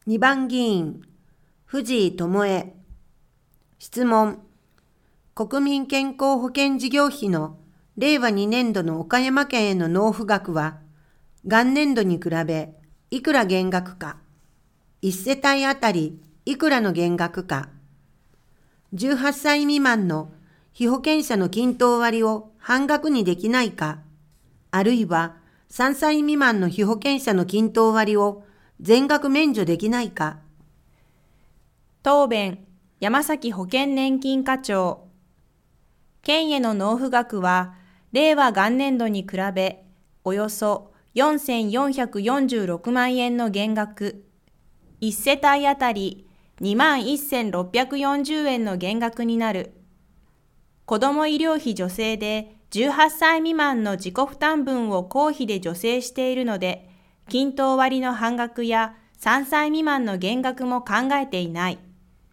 2番議員、藤井智恵。質問。国民健康保険事業費の令和2年度の岡山県への納付額は、元年度に比べいくら減額か、1世帯あたりいくらの減額か、18歳未満の被保険者の均等割を半額にできないか、あるいは3歳未満の被保険者の均等割を全額免除できないか。 答弁、山崎保険年金課長。県への納付額は、令和元年度に比べ、およそ4446万円の減額、1世帯あたり21,640円の減額になる。子ども医療費助成で18歳未満の自己負担分を公費で助成しているので、均等割の半額や3歳未満の減額も考えていない。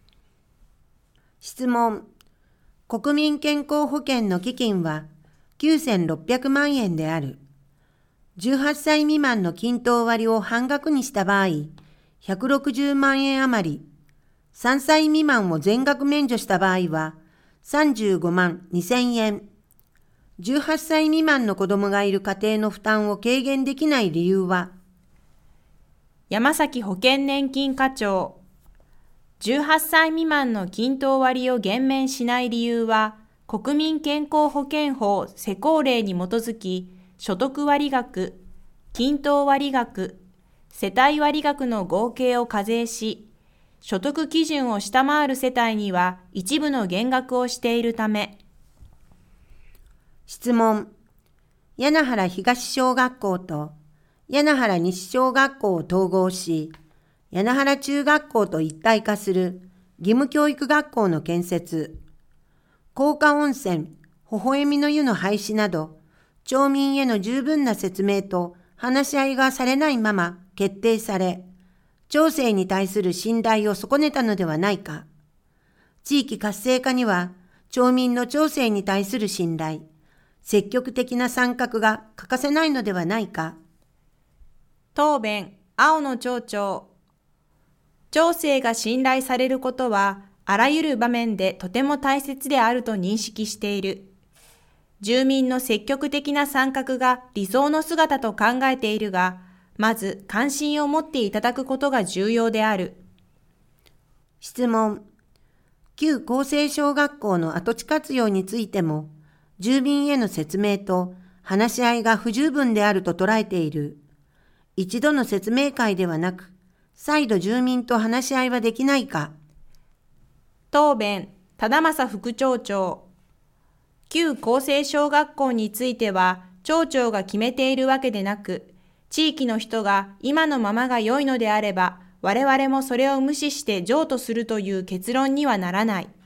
質問。国民健康保険の基金は9600万円である。18歳未満の均等割を半額にした場合、160万円余り。3歳未満を全額免除した場合は、35万2000円。18歳未満の子供がいる家庭の負担を軽減できない理由は。 山崎保険年金課長。18歳未満の均等割を減免しない理由は、国民健康保険法施行令に基づき、所得割額、均等割額、世帯割額の合計を課税し、所得基準を下回る世帯には一部の減額をしているため。 質問。柳原東小学校と柳原西小学校を統合し、柳原中学校と一体化する義務教育学校の建設、高架温泉、微笑みの湯の廃止など、町民への十分な説明と話し合いがされないまま決定され、町政に対する信頼を損ねたのではないか。地域活性化には、町民の町政に対する信頼、積極的な参画が欠かせないのではないか。 答弁、青野町長。町政が信頼されることは、あらゆる場面でとても大切であると認識している。住民の積極的な参画が理想の姿と考えているが、まず関心を持っていただくことが重要である。 質問。旧厚生小学校の跡地活用についても、住民への説明と話し合いが不十分であると捉えている。一度の説明会ではなく、再度住民と話し合いはできないか。 答弁、忠正副町長。旧厚生小学校については、町長が決めているわけでなく、地域の人が今のままが良いのであれば、我々もそれを無視して譲渡するという結論にはならない。